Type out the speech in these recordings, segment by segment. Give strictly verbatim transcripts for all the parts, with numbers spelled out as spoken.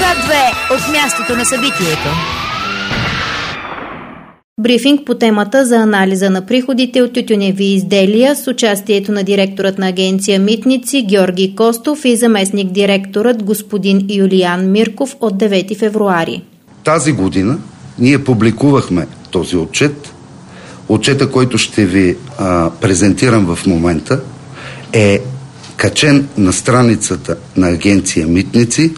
Свят две от мястото на събитието. Брифинг по темата за анализа на приходите от тютюневи изделия с участието на директорът на агенция Митници Георги Костов и заместник директорът господин Юлиян Мирков от девети февруари. Тази година ние публикувахме този отчет. Отчета, който ще ви а, презентирам в момента, е качен на страницата на агенция Митници.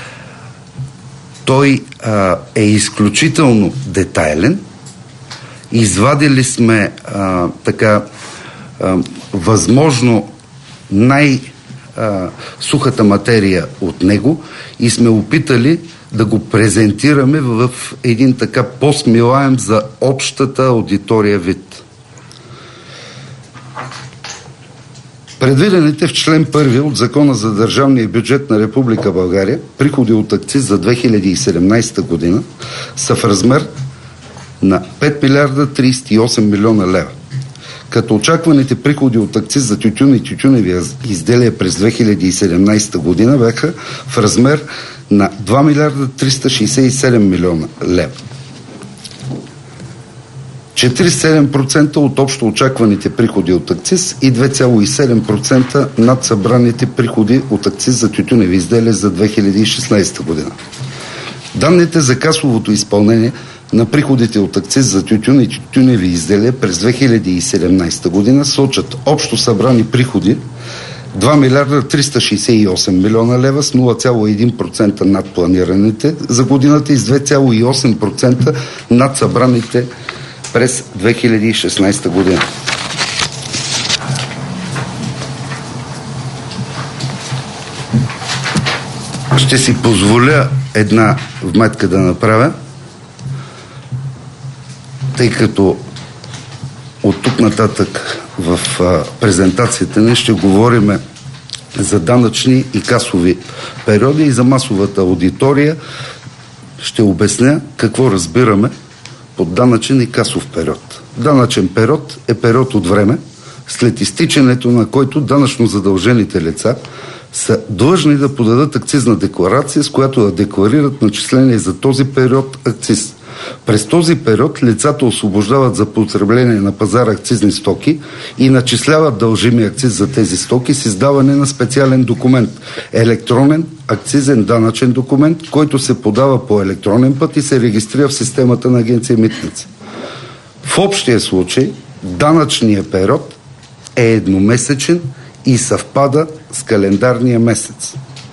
Той а, е изключително детайлен. Извадили сме а, така а, възможно най-сухата материя от него и сме опитали да го презентираме в един така по-смилаем за общата аудитория вид. Предвидените в член първи от Закона за държавния бюджет на Република България приходи от акциз за две хиляди и седемнадесета година са в размер на пет милиарда тридесет и осем милиона лева. Като очакваните приходи от акциз за тютюн и тютюневи изделия през две хиляди и седемнадесета година бяха в размер на два милиарда триста шейсет и седем милиона лева. четиридесет и седем процента от общо очакваните приходи от акциз и две цяло и седем процента над събраните приходи от акциз за тютюневи изделия за две хиляди и шестнадесета година. Данните за касовото изпълнение на приходите от акциз за тютюн и тютюневи изделия през две хиляди и седемнадесета година сочат общо събрани приходи два милиарда триста шейсет и осем милиона лева с нула цяло и един процента над планираните за годината и с две цяло и осем процента над събраните през две хиляди и шестнадесета година. Ще си позволя една вметка да направя, тъй като от тук нататък в а, презентацията ни ще говорим за данъчни и касови периоди и за масовата аудитория ще обясня какво разбираме под данъчен и касов период. Данъчен период е период от време, след изтичането на който данъчно задължените лица са длъжни да подадат акцизна декларация, с която да декларират начисление за този период акциз. През този период лицата освобождават за потребление на пазара акцизни стоки и начисляват дължими акциз за тези стоки с издаване на специален документ – електронен акцизен данъчен документ, който се подава по електронен път и се регистрира в системата на агенция Митници. В общия случай данъчният период е едномесечен и съвпада с календарния месец.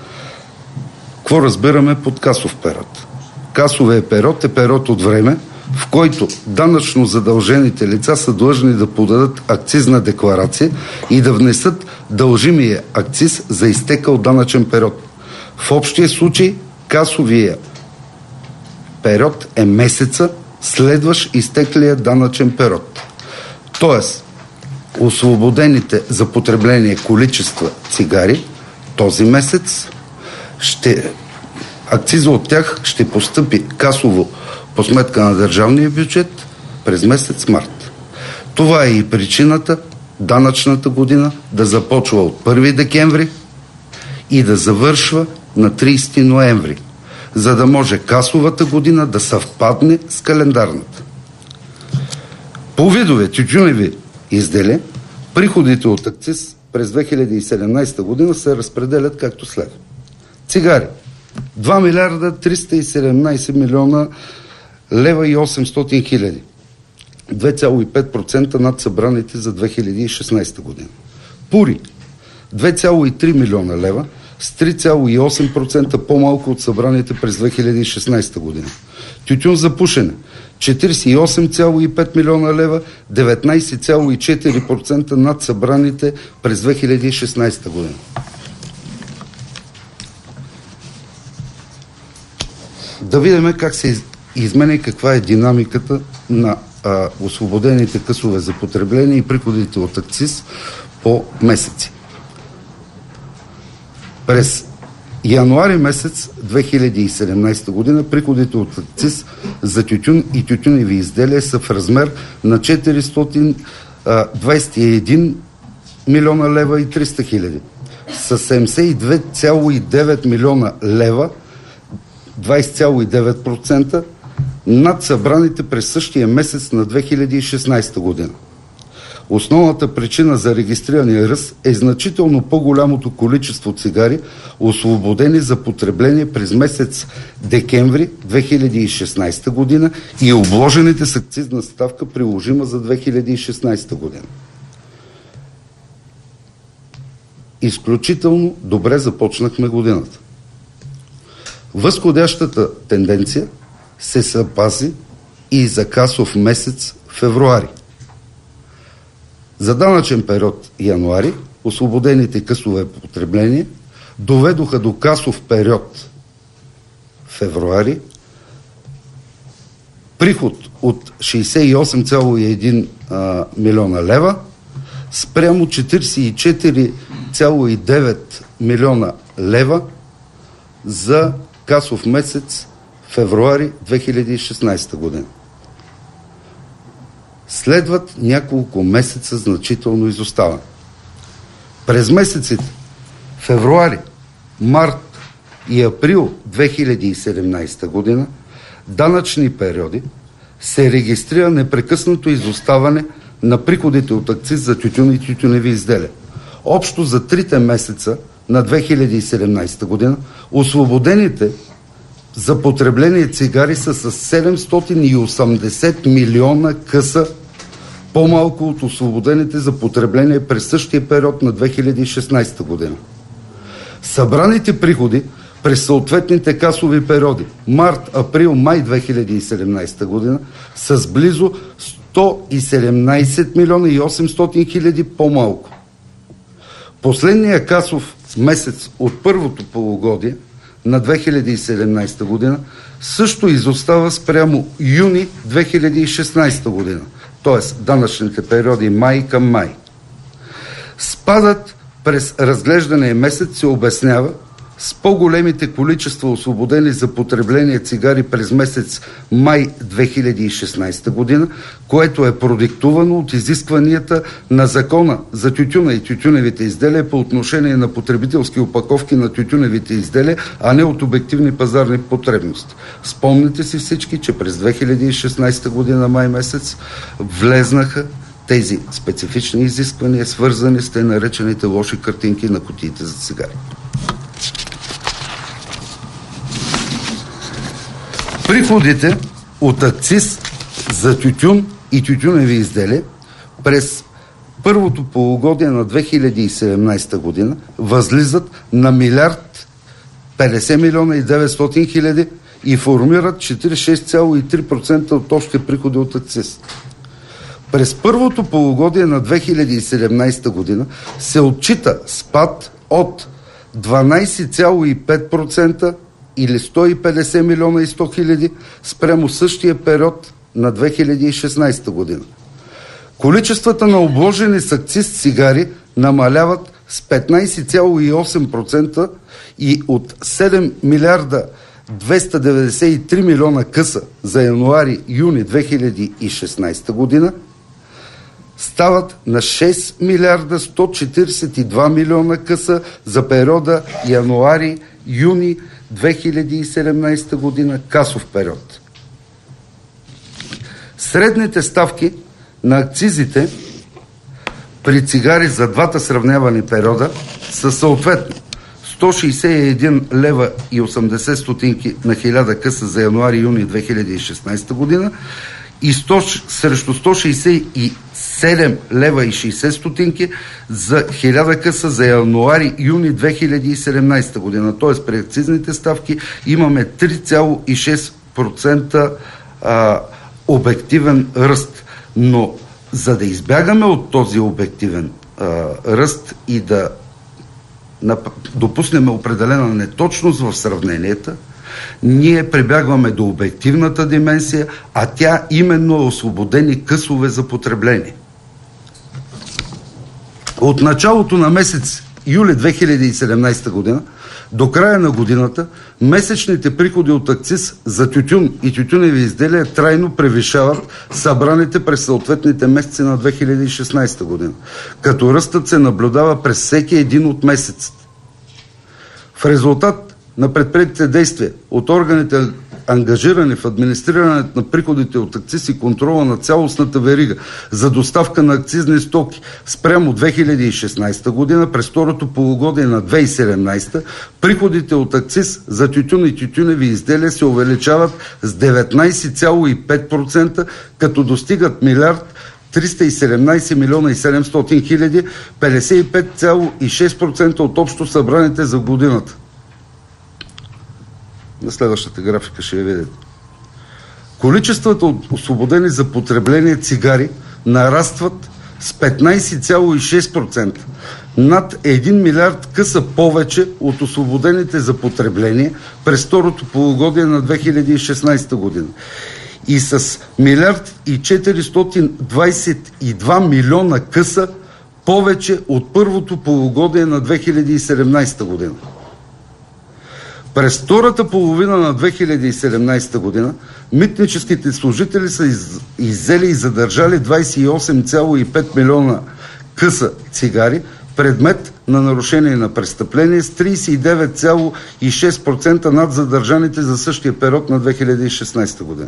Какво разбираме под касов период? Касовия период е период от време, в който данъчно задължените лица са длъжни да подадат акцизна декларация и да внесат дължимия акциз за изтекал данъчен период. В общия случай касовия период е месеца, следващ изтеклия данъчен период. Тоест, освободените за потребление количества цигари този месец ще акциза от тях ще постъпи касово по сметка на държавния бюджет през месец март. Това е и причината данъчната година да започва от първи декември и да завършва на тридесети ноември, за да може касовата година да съвпадне с календарната. По видове тютюневи изделия, приходите от акциз през две хиляди и седемнадесета година се разпределят както следва. Цигари два милиарда триста и седемнадесет милиона лева и осемстотин хиляди. две цяло и пет процента над събраните за две хиляди и шестнадесета година. Пури две цяло и три милиона лева с три цяло и осем процента по-малко от събраните през две хиляди и шестнадесета година. Тютюн за пушене четиридесет и осем цяло и пет милиона лева, деветнадесет цяло и четири процента над събраните през две хиляди и шестнадесета година. Да видим как се изменя и каква е динамиката на а, освободените късове за потребление и приходите от акциз по месеци. През януари месец две хиляди и седемнадесета година приходите от акциз за тютюн и тютюневи изделия са в размер на четиристотин двадесет и един милиона лева и триста хиляди. С седемдесет и две цяло и девет милиона лева двайсет цяло и девет процента над събраните през същия месец на две хиляди и шестнайсета година. Основната причина за регистрирания ръст е значително по-голямото количество цигари, освободени за потребление през месец декември две хиляди и шестнайсета година и обложените с акцизна ставка, приложима за две хиляди и шестнайсета година. Изключително добре започнахме годината. Възходящата тенденция се запази и за касов месец февруари. За данъчен период януари освободените късове потребление доведоха до касов период февруари приход от шейсет и осем цяло и един милиона лева спрямо четирийсет и четири цяло и девет милиона лева за касов месец февруари две хиляди и шестнайсета година. Следват няколко месеца значително изоставане. През месеците февруари, март и април две хиляди и седемнайсета година, данъчни периоди, се регистрира непрекъснато изоставане на приходите от акциз за тютюн и тютюневи изделия. Общо за трите месеца на две хиляди и седемнайсета година освободените за потребление цигари са с седемстотин и осемдесет милиона къса по-малко от освободените за потребление през същия период на две хиляди и шестнайсета година. Събраните приходи през съответните касови периоди март, април, май две хиляди и седемнайсета година с близо сто и седемнайсет милиона и осемстотин хиляди по-малко. Последният касов месец от първото полугодие на две хиляди и седемнайсета година също изостава спрямо юни две хиляди и шестнайсета година, т.е. данъчните периоди май към май. Спадът през разглеждания месец се обяснява с по-големите количества освободени за потребление цигари през месец май две хиляди и шестнайсета година, което е продиктувано от изискванията на Закона за тютюна и тютюневите изделия по отношение на потребителски опаковки на тютюневите изделия, а не от обективни пазарни потребности. Спомните си всички, че през две хиляди и шестнайсета година май месец влезнаха тези специфични изисквания, свързани с те наречените лоши картинки на кутиите за цигари. Приходите от акциз за тютюн и тютюневи изделия през първото полугодие на две хиляди и седемнайсета година възлизат на милиард петдесет милиона и деветстотин хиляди и формират четирийсет и шест цяло и три процента от общите приходи от акциз. През първото полугодие на две хиляди и седемнайсета година се отчита спад от дванайсет цяло и пет процента или сто и петдесет милиона и сто хиляди спрямо същия период на две хиляди и шестнайсета година. Количествата на обложени с акциз цигари намаляват с петнайсет цяло и осем процента и от седем милиарда двеста деветдесет и три милиона къса за януари-юни две хиляди и шестнайсета година стават на шест милиарда сто четирийсет и два милиона къса за периода януари-юни две хиляди и седемнайсета година, касов период. Средните ставки на акцизите при цигари за двата сравнявани периода са съответно сто шейсет и един лева и осемдесет стотинки на хиляда къса за януари-юни две хиляди и шестнайсета година и сто, срещу сто шейсет и седем лева и шейсет стотинки за хиляда къса за януари-юни две хиляди и седемнайсета година. Т.е. при акцизните ставки имаме три цяло и шест процента а, обективен ръст. Но за да избягаме от този обективен а, ръст и да допуснем определена неточност в сравненията, ние прибягваме до обективната дименсия, а тя именно е освободени късове за потребление. От началото на месец юли две хиляди и седемнайсета година до края на годината месечните приходи от акциз за тютюн и тютюневи изделия трайно превишават събраните през съответните месеци на две хиляди и шестнайсета година, като ръстът се наблюдава през всеки един от месеците. В резултат на предприетите действия от органите, ангажирани в администрирането на приходите от акциз и контрола на цялостната верига за доставка на акцизни стоки спрямо две хиляди и шестнадесета година, през второто полугодие на две хиляди и седемнадесета, приходите от акциз за тютюн и тютюневи изделия се увеличават с деветнадесет цяло и пет процента, като достигат милиард триста и седемнадесет милиона и седемстотин хиляди, петдесет и пет цяло и шест процента от общо събраните за годината. На следващата графика ще я видите. Количествата от освободени за потребление цигари нарастват с петнадесет цяло и шест процента. Над един милиард къса повече от освободените за потребление през второто полугодие на две хиляди и шестнадесета година. И с милиард и четиристотин двадесет и два милиона къса повече от първото полугодие на две хиляди и седемнадесета година. През втората половина на две хиляди и седемнадесета година митническите служители са из, иззели и задържали двадесет и осем цяло и пет милиона къса цигари, предмет на нарушение на престъпление, с тридесет и девет цяло и шест процента над задържаните за същия период на две хиляди и шестнадесета година.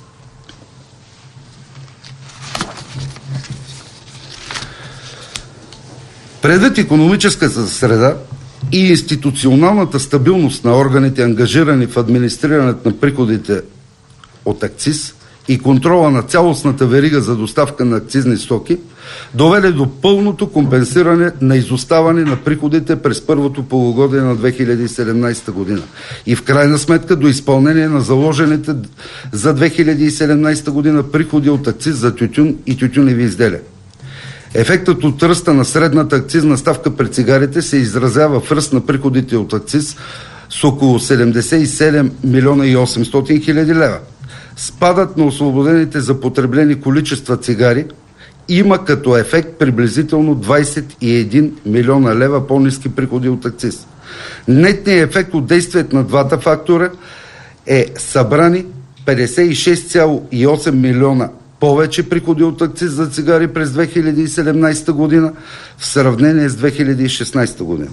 Предвид икономическата среда и институционалната стабилност на органите, ангажирани в администрирането на приходите от акциз и контрола на цялостната верига за доставка на акцизни стоки, доведе до пълното компенсиране на изоставане на приходите през първото полугодие на две хиляди и седемнадесета година и в крайна сметка до изпълнение на заложените за две хиляди и седемнадесета година приходи от акциз за тютюн и тютюневи изделия. Ефектът от ръста на средната акцизна ставка при цигарите се изразява в ръст на приходите от акциз с около седемдесет и седем милиона и осемстотин хиляди лева. Спадът на освободените за потребление количества цигари има като ефект приблизително двадесет и един милиона лева по-ниски приходи от акциз. Нетният ефект от действието на двата фактора е събрани петдесет и шест цяло и осем милиона повече приходи от акциз за цигари през две хиляди и седемнадесета година в сравнение с две хиляди и шестнадесета година.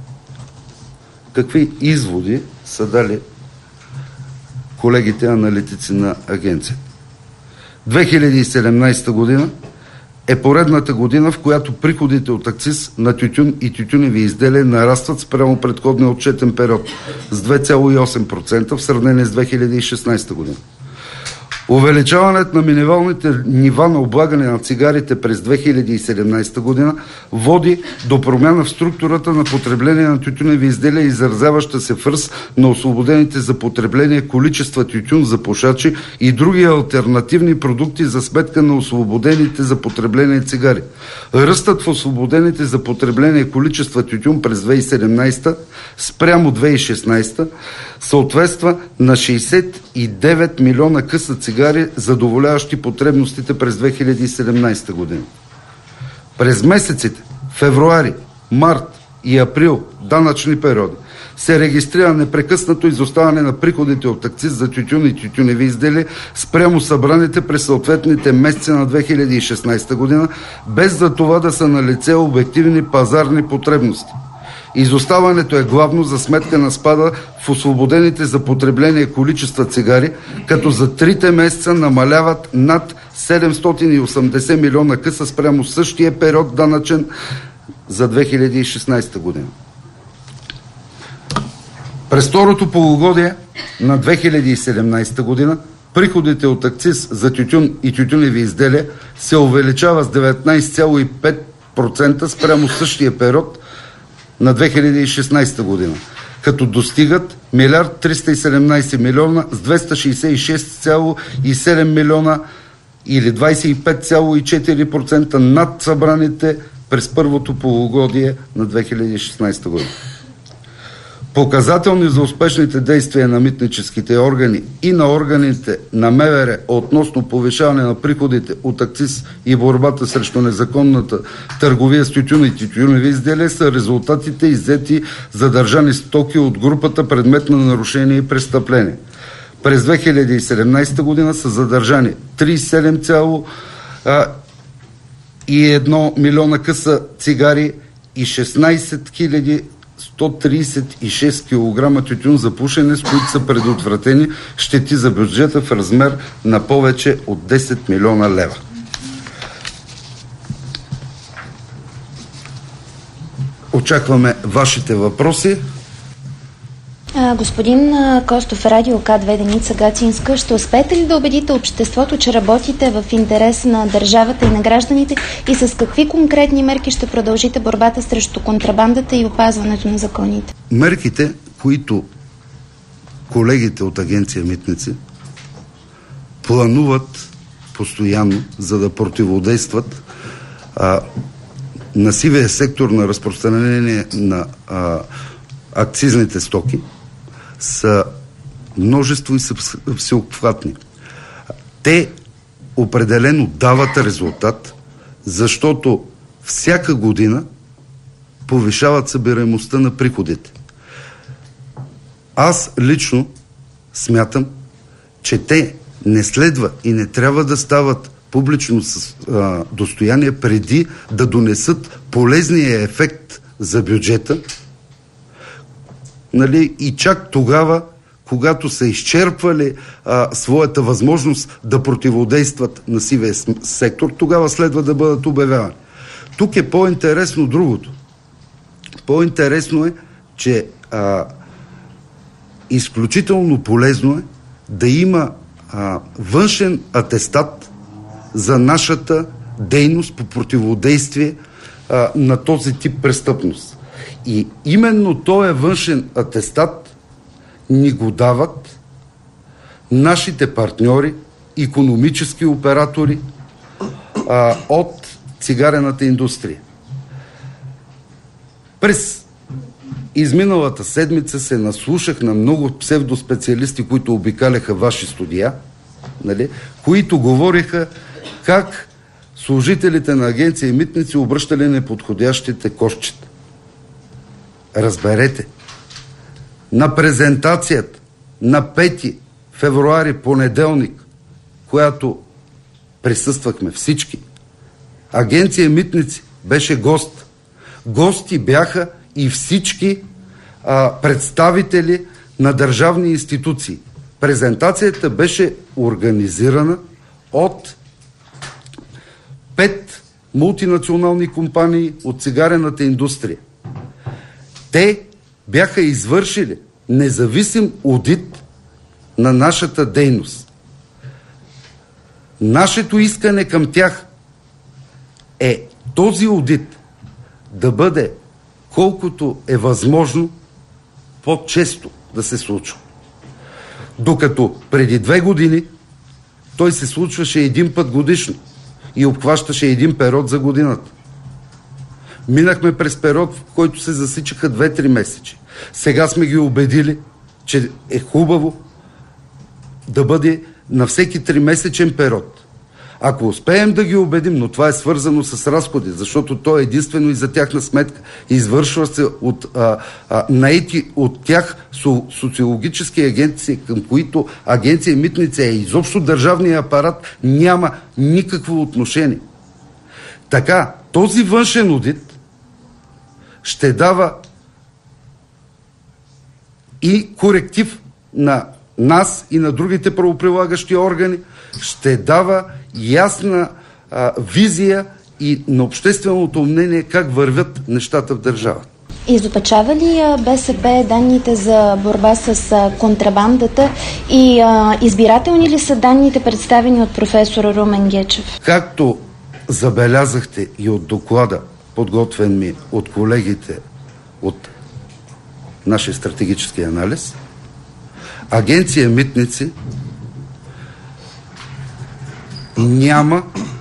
Какви изводи са дали колегите аналитици на агенцията? две хиляди и седемнадесета година е поредната година, в която приходите от акциз на тютюн и тютюневи изделия нарастват спрямо предходния отчетен период с две цяло и осем процента в сравнение с две хиляди и шестнадесета година. Увеличаването на минималните нива на облагане на цигарите през две хиляди и седемнадесета година води до промяна в структурата на потребление на тютюневи изделия, изразяваща се в ръст на освободените за потребление количества тютюн за пушачи и други алтернативни продукти за сметка на освободените за потребление цигари. Ръстът в освободените за потребление количества тютюн през две хиляди и седемнадесета спрямо две хиляди и шестнадесета съответства на шейсет и девет милиона къса цигари, задоволяващи потребностите през две хиляди и седемнадесета година. През месеците февруари, март и април, данъчни периоди, се регистрира непрекъснато изоставане на приходите от акциз за тютюн и тютюневи изделия спрямо събраните през съответните месеци на две хиляди и шестнадесета година, без за това да са налице обективни пазарни потребности. Изоставането е главно за сметка на спада в освободените за потребление количества цигари, като за трите месеца намаляват над седемстотин и осемдесет милиона къса спрямо същия период данъчен за две хиляди и шестнадесета година. През второто полугодие на две хиляди и седемнадесета година приходите от акциз за тютюн и тютюневи изделия се увеличава с деветнадесет цяло и пет процента спрямо същия период на две хиляди и шестнадесета година, като достигат милиард триста и седемнадесет милиона с двеста шейсет и шест цяло и седем милиона или двадесет и пет цяло и четири процента над събраните през първото полугодие на две хиляди и шестнадесета година. Показателни за успешните действия на митническите органи и на органите на МВР относно повишаване на приходите от акциз и борбата срещу незаконната търговия с тютюн и тютюневи изделия са резултатите иззети задържани стоки от групата предмет на нарушение и престъпление. През две хиляди и седемнадесета година са задържани тридесет и седем цяло и едно милиона къса цигари и шестнадесет хиляди сто тридесет и шест килограма тютюн за пушене, с които са предотвратени щети за бюджета в размер на повече от десет милиона лева. Очакваме вашите въпроси. Господин Костов, Радио К две Деница Гацинска, ще успеете ли да убедите обществото, че работите в интерес на държавата и на гражданите и с какви конкретни мерки ще продължите борбата срещу контрабандата и опазването на законите? Мерките, които колегите от Агенция Митници плануват постоянно, за да противодействат а, на сивия сектор на разпространение на а, акцизните стоки, са множество и са всеобхватни. Те определено дават резултат, защото всяка година повишават събираемостта на приходите. Аз лично смятам, че те не следва и не трябва да стават публично с, а, достояние преди да донесат полезния ефект за бюджета, нали, и чак тогава, когато са изчерпвали а, своята възможност да противодействат на сивия сектор, тогава следва да бъдат обявявани. Тук е по-интересно другото. По-интересно е, че а, изключително полезно е да има а, външен атестат за нашата дейност по противодействие а, на този тип престъпност. И именно този външен атестат ни го дават нашите партньори, икономически оператори а, от цигарената индустрия. През изминалата седмица се наслушах на много псевдоспециалисти, които обикаляха ваши студия, нали, които говориха как служителите на Агенция Митници обръщали неподходящите кошчета. Разберете, на презентацията на пети февруари, понеделник, която присъствахме всички, Агенция Митници беше гост. Гости бяха и всички а, представители на държавни институции. Презентацията беше организирана от пет мултинационални компании от цигарената индустрия. Те бяха извършили независим одит на нашата дейност. Нашето искане към тях е този одит да бъде колкото е възможно по-често да се случва. Докато преди две години той се случваше един път годишно и обхващаше един период за годината. Минахме през период, в който се засичаха две-три месечи. Сега сме ги убедили, че е хубаво да бъде на всеки тримесечен период. Ако успеем да ги убедим, но това е свързано с разходи, защото то е единствено и за тяхна сметка, извършва се от а, а, наети от тях со, социологически агенции, към които Агенция Митница е изобщо държавния апарат, няма никакво отношение. Така, този външен одит ще дава и коректив на нас и на другите правоприлагащи органи, ще дава ясна а, визия и на общественото мнение как вървят нещата в държавата. Изопачава ли БСП данните за борба с контрабандата и а, избирателни ли са данните, представени от професора Румен Гечев? Както забелязахте и от доклада, подготвен ми от колегите от нашия стратегически анализ, Агенция Митници няма,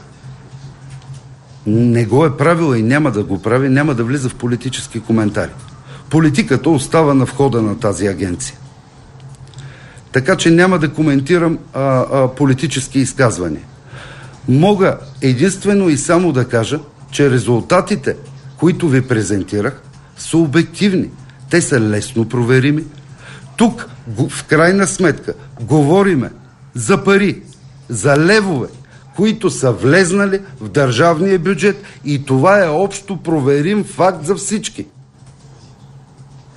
не го е правила и няма да го прави, няма да влиза в политически коментари. Политиката остава на входа на тази агенция. Така че няма да коментирам а, а, политически изказвания. Мога единствено и само да кажа, че резултатите, които ви презентирах, са обективни. Те са лесно проверими. Тук, в крайна сметка, говориме за пари, за левове, които са влезнали в държавния бюджет и това е общо проверим факт за всички.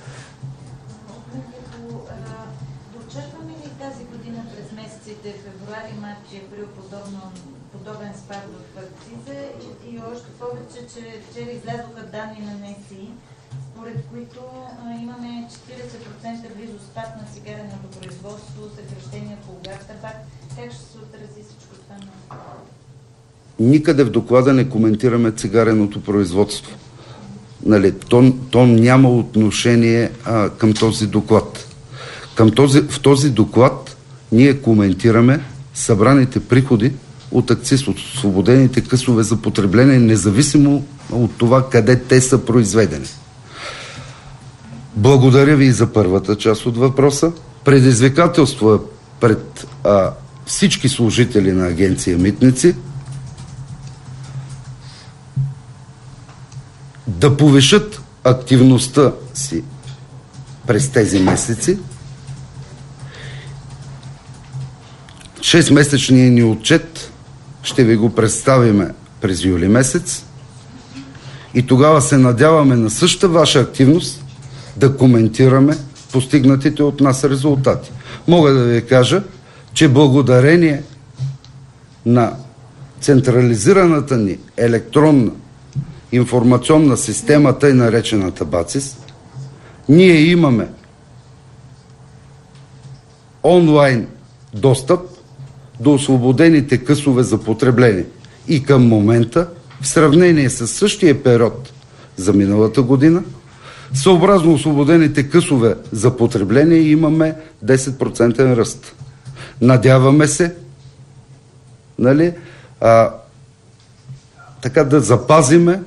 тази година през месеците февруари, март и април подобно, подобен спад в акциза и, и още повече, че вчера излязоха данни на НСИ, според които а, имаме четиридесет процента близо спад на цигареното производство, съкращение по Булгартабак. Как ще се отрази всичко това на... Никъде в доклада не коментираме цигареното производство. Нали, то, то няма отношение а, към този доклад. Към този, в този доклад ние коментираме събраните приходи от акциз, от освободените късове за потребление, независимо от това къде те са произведени. Благодаря ви и за първата част от въпроса. Предизвикателство е пред а, всички служители на агенция Митници да повишат активността си през тези месеци. Шестмесечният ни отчет ще ви го представиме през юли месец и тогава се надяваме на същата ваша активност да коментираме постигнатите от нас резултати. Мога да ви кажа, че благодарение на централизираната ни електронна информационна система, тъй наречената БАЦИС, ние имаме онлайн достъп до освободените късове за потребление. И към момента, в сравнение с същия период за миналата година, съобразно освободените късове за потребление имаме десет процента ръст. Надяваме се, нали, а, така да запазиме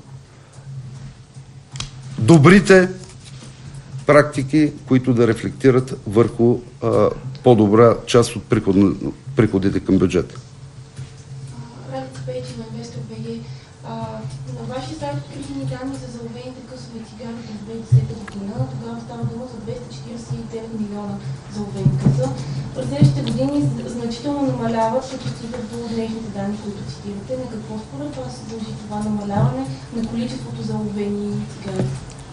добрите практики, които да рефлектират върху а, по-добра част от приход, приходите към бюджета. Ралица Пейчева, Инвестор БГ. На вашия сайт открити данни за заловените късове цигари през две хиляди и десета година. Тогава става дума за двеста четиридесет и девет милиона заловени къса. През следващите години значително намаляват, като стигат до днешните данни, които цитирате. На какво според вас се дължи това намаляване на количеството заловени цигари?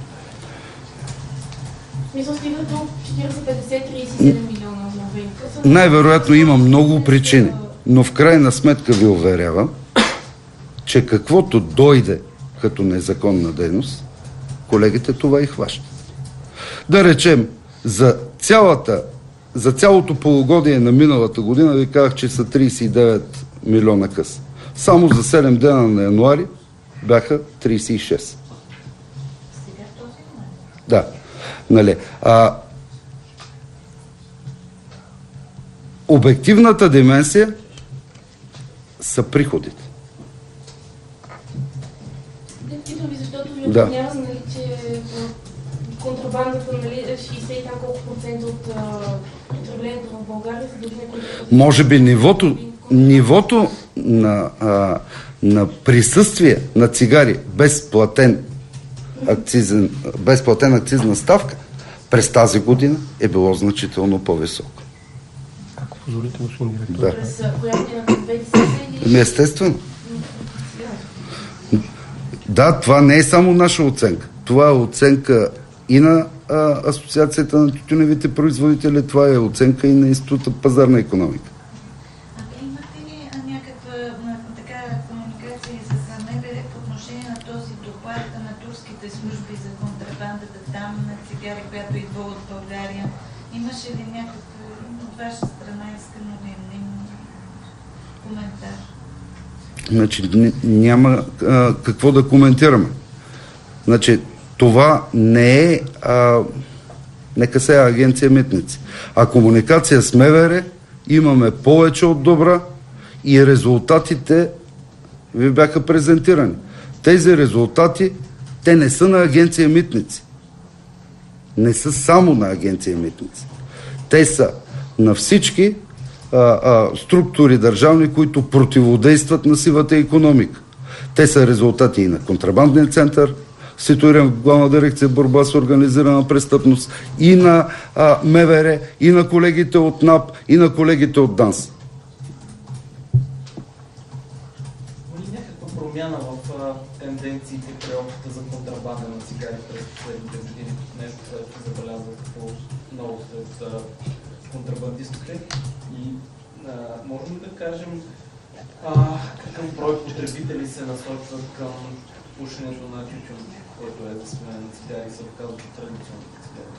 Мисля, стига до четиридесет, петдесет, тридесет и седем милиона заловени къса. Най-вероятно има много причини, но в крайна сметка ви уверявам, че каквото дойде като незаконна дейност, колегите това и хващат. Да речем, за цялата За цялото полугодие на миналата година ви казах, че са тридесет и девет милиона къса. Само за седем дена на януари бяха тридесет и шест. Да. Нали. А, обективната дименсия са приходите. Питам ви, защото ви да. Няма, нали, че контрабандата, нали, шейсет и там колко процент от потреблението в България се дължи на които... Може би нивото, нивото на, а, на присъствие на цигари без платен акцизен, без платен акцизна ставка през тази година е било значително по-високо. Ако позволите, господин директор. Да. През коя година? През две хиляди и десета или... Естествено. Да, това не е само наша оценка. Това е оценка и на а, Асоциацията на тютюневите производители, това е оценка и на Института пазарна икономика. А вие имате ли някаква така комуникация с МВР по отношение на този доклад на турските служби за контрабандата там на цигари, която идва от България? Имаше ли някакъв от ваша страна искано да им коментар? Значи няма а, какво да коментираме. Значи това не е а, нека сега агенция Митници. А комуникация с МВР имаме повече от добра и резултатите ви бяха презентирани. Тези резултати, те не са на агенция Митници. Не са само на агенция Митници. Те са на всички а, а, структури държавни, които противодействат на сивата икономика. Те са резултати и на контрабандния център, ситуиран в Главна дирекция борба с организирана престъпност, и на а, МВР, и на колегите от НАП, и на колегите от ДАНС. Има ли някаква промяна в а, тенденциите при опита за контрабанда на цигари през последните години? Нещо, което се забелязва по много след контрабандистите и а, можем ли да кажем а, какъв брой потребители се насочват към пушенето на тютюн, който е за смене на цигари и се доказва традиционните цигари?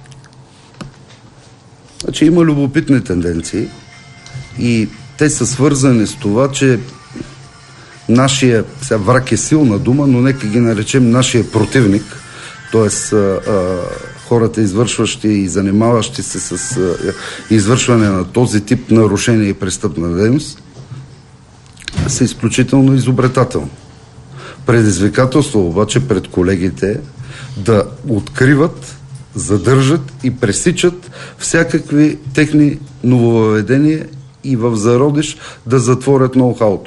Значи има любопитни тенденции и те са свързани с това, че нашия, сега враг е силна дума, но нека ги наречем нашия противник, т.е. хората, извършващи и занимаващи се с а, извършване на този тип нарушения и престъпна дейност, са изключително изобретателни. Предизвикателство обаче пред колегите да откриват, задържат и пресичат всякакви техни нововъведения и в зародиш да затворят ноу-хауто.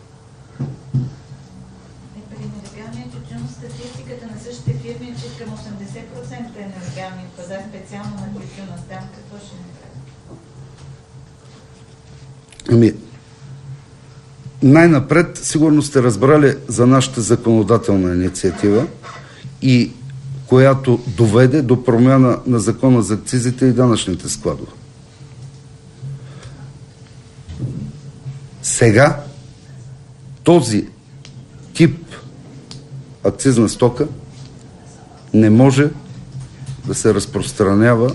При нелегалния тютюн статистиката на същите фирми е, че към осемдесет процента е нелегалният пазар, специално на тютюна. Там какво ще направи? Ами, най-напред, сигурно сте разбрали за нашата законодателна инициатива и която доведе до промяна на закона за акцизите и данъчните складове. Сега този тип акцизна стока не може да се разпространява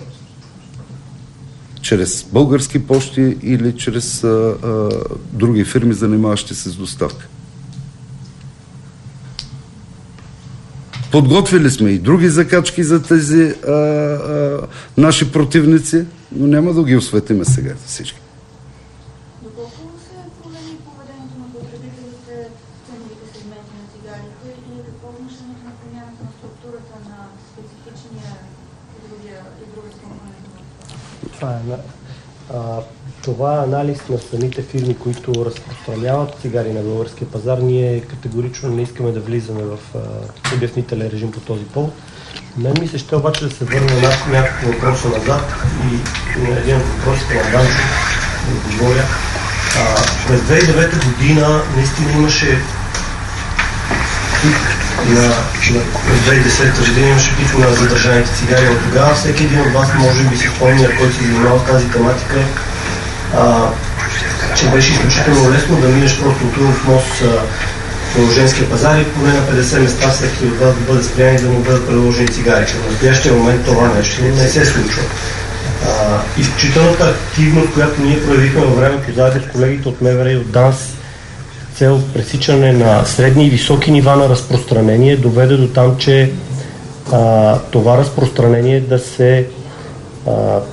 чрез български пощи или чрез а, а, други фирми, занимаващи се с доставка. Подготвили сме и други закачки за тези а, а, наши противници, но няма да ги осветиме сега всички. Доколко се промени поведението на потребителите в ценовите сегменти на цигарите и какво е отношението на промяната на структурата на специфичния и другия и другия компонент? Това е, а, това е анализ на самите фирми, които разпространяват цигари на българския пазар. Ние категорично не искаме да влизаме в а, обяснителен режим по този повод. Мен ми се ще обаче да се върне на някакво въпроса назад и на един от въпросите на Данчо да отговоря. А, през две хиляди и девета година наистина имаше пик на, на през две хиляди и десета година имаше пик на задържаните цигари. От тогава всеки един от вас може би си спомня, който се занимава с тази тематика, а, че беше изключително лесно да минеш просто от Трудов мост по женския пазар и поне на петдесет места всеки от вас да бъде спрян и да му бъдат предложени цигари. В настоящия момент това нещо не се случва. А, изключителната активност, която ние проявихме във времето заедно с колегите от МВР и от ДАНС, цел пресичане на средни и високи нива на разпространение, доведе до там, че а, това разпространение да се а,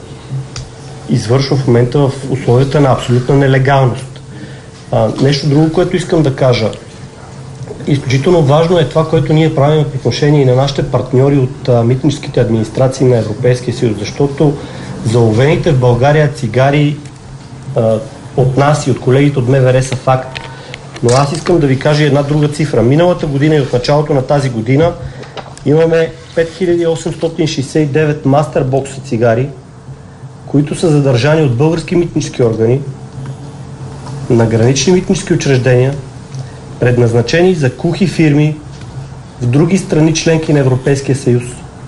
извършва в момента в условията на абсолютна нелегалност. А, нещо друго, което искам да кажа. Изключително важно е това, което ние правим по отношение и на нашите партньори от а, митническите администрации на Европейския съюз, защото заловените в България цигари а, от нас и от колегите от МВР са факт. Но аз искам да ви кажа една друга цифра. Миналата година и от началото на тази година имаме пет хиляди осемстотин шейсет и девет мастербокса цигари, които са задържани от български митнически органи на гранични митнически учреждения, предназначени за кухи фирми в други страни членки на Европейския съюз.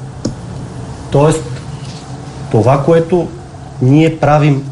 Тоест, това, което ние правим,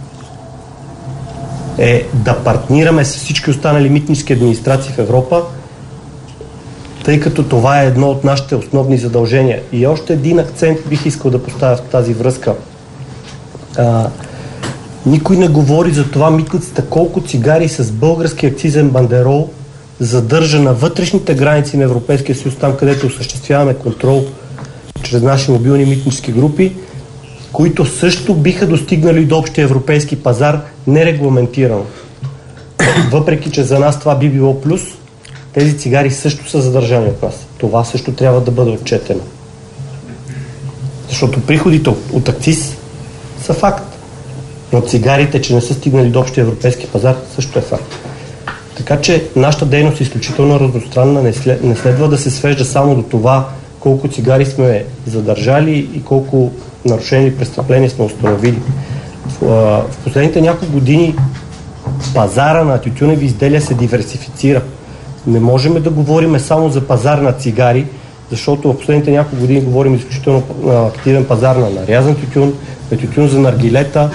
е да партнираме с всички останали митнически администрации в Европа, тъй като това е едно от нашите основни задължения. И още един акцент бих искал да поставя в тази връзка. А, никой не говори за това митницата колко цигари с български акцизен бандерол задържа на вътрешните граници на Европейския съюз, там където осъществяваме контрол чрез наши мобилни митнически групи, които също биха достигнали до общия европейски пазар нерегламентирано. Въпреки че за нас това би било плюс, тези цигари също са задържани от нас. Това също трябва да бъде отчетено. Защото приходите от акциз са факт. Но цигарите, че не са стигнали до общия европейски пазар, също е факт. Така че нашата дейност е изключително разностранна, не, след, не следва да се свежда само до това колко цигари сме задържали и колко нарушени престъпления сме установили. В, в последните няколко години пазара на тютюневи изделия се диверсифицира. Не можем да говорим само за пазар на цигари, защото в последните няколко години говорим изключително активен пазар на нарязан тютюн, на тютюн за наргилета,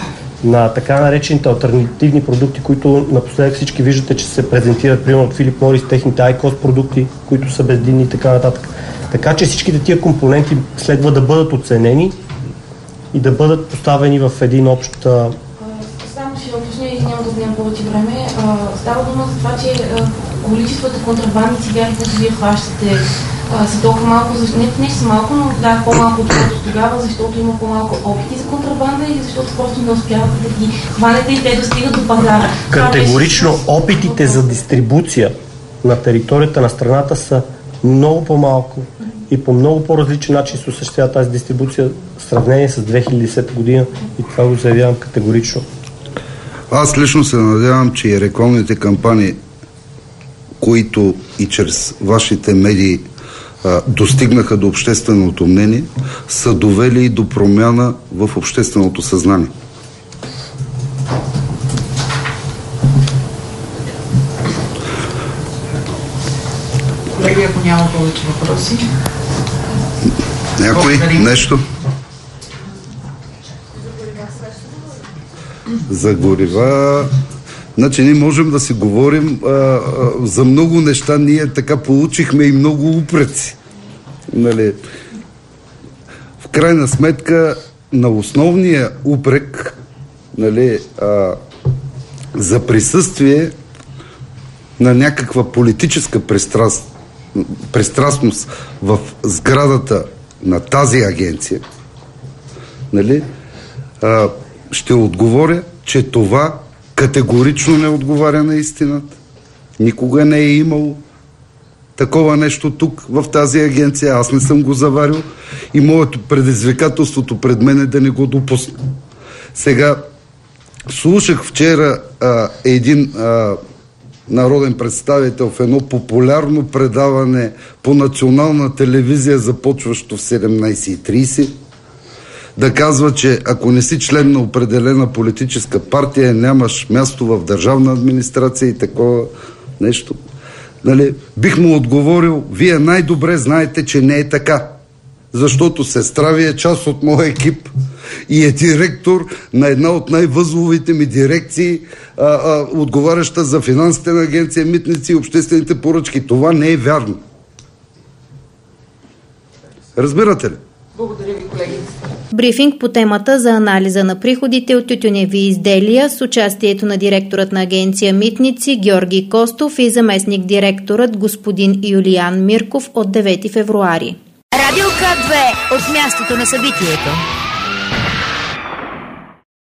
на така наречените алтернативни продукти, които напоследък всички виждате, че се презентират, примерно от Филип Морис, техните айкос продукти, които са бездинни и така нататък. Така че всичките тия компоненти следва да бъдат оценени и да бъдат поставени в един общ... Само ще уточня и няма да отнемам повече време. А, става дума за това, че а, количествата контрабандни цигари, които вие хващате, а, са толкова малко, защо... не, не са малко, но да, по-малко отколкото тогава, защото има по-малко опити за контрабанда или защото просто не успявате да ги хванете и те достигат до пазара. Категорично опитите за дистрибуция на територията на страната са много по-малко и по много по-различен начин се осъществява тази дистрибуция в сравнение с две хиляди и десета година и това го заявявам категорично. Аз лично се надявам, че и рекламните кампании, които и чрез вашите медии а, достигнаха до общественото мнение, са довели и до промяна в общественото съзнание. Колеги, ако няма повече въпроси. Някой? Нещо? За горива... Значи ние можем да си говорим а, а, за много неща. Ние така получихме и много упреци. Нали? В крайна сметка на основния упрек, нали, а, за присъствие на някаква политическа пристраст, пристрастност в сградата на тази агенция, нали, а, ще отговоря, че това категорично не отговаря на истината. Никога не е имало такова нещо тук, в тази агенция. Аз не съм го заварил и моето предизвикателството пред мен е да не го допусна. Сега, слушах вчера а, един а, народен представител в едно популярно предаване по национална телевизия, започващо в седемнайсет и трийсет, да казва, че ако не си член на определена политическа партия, нямаш място в държавна администрация и такова нещо. Нали? Бих му отговорил, вие най-добре знаете, че не е така. Защото сестра ви е част от моя екип и е директор на една от най-възловите ми дирекции, а, а, отговаряща за финансите на агенция Митници и обществените поръчки. Това не е вярно. Разбирате ли? Благодаря ви, колеги. Брифинг по темата за анализа на приходите от тютюневи изделия с участието на директорът на агенция Митници Георги Костов и заместник директорът господин Юлиян Мирков от девети февруари. Радио К две от мястото на събитието.